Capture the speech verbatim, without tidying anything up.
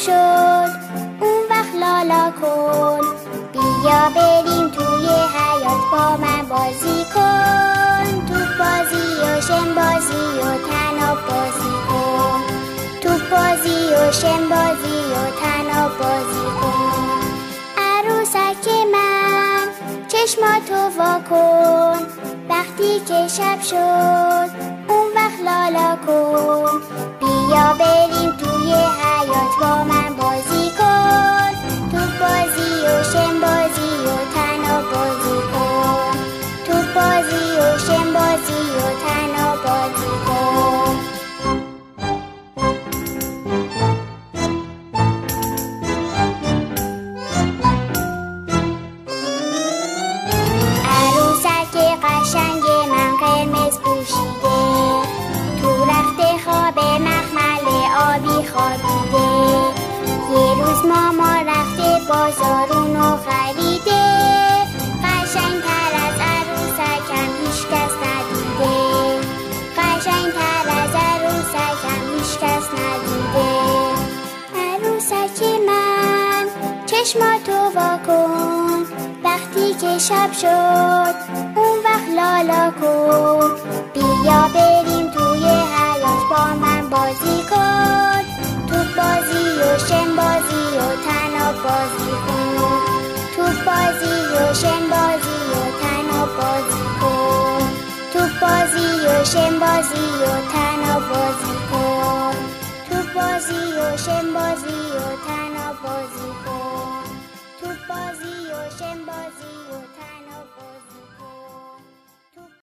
شد اون وقت لالا کن. بیا بریم توی حیاط با من بازی کن. توپ بازی و شن بازی و طناب بازی کن. توپ بازی و شن بازی و طناب بازی کن. عروسک من چشماتو وا کن. وقتی که شب شد اون وقت لالا کن. بیا بریم توی حیاط با من بازی کن. توپ بازی و شن بازی و طناب بازی کن. توپ بازی و شن بازی و طناب بازی کن. عروسک قشنگ من قرمز پوشیده، تو رخت خواب مخمل آبی خوابیده. یه روز ماما رفته بازارونو خریده، قشنگ تر از عروسکم هیچ کس ندیده. قشنگ تر از عروسکم هیچ کس ندیده. عروسک من چشماتو وا کن. وقتی که شب شد اون وقت لالا کن. بیا بریم توی حیاط با من بازی کن. توپ بازی و شن بازی و طناب بازی کن. توپ بازی و شن بازی و طناب بازی کن. توپ بازی و شن بازی و طناب بازی کن. توپ بازی و شن بازی و طناب بازی کن. توپ بازی و شن بازی